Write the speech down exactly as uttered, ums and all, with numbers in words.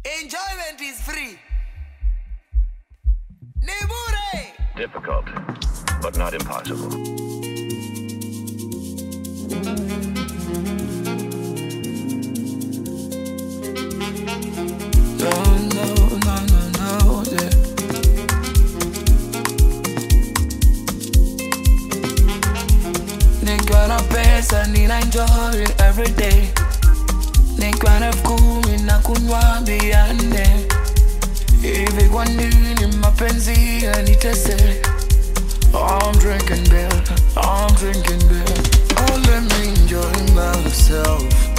Enjoyment is free. Nebure! Difficult, but not impossible. No, no, no, no, no, yeah. Nigga na pesa, nina enjoy it every day. Nigga na kumi na kunywa biane. Hivi kwa nini mapenzi yanitese? I'm drinking beer, I'm drinking beer. Oh, let me enjoy myself.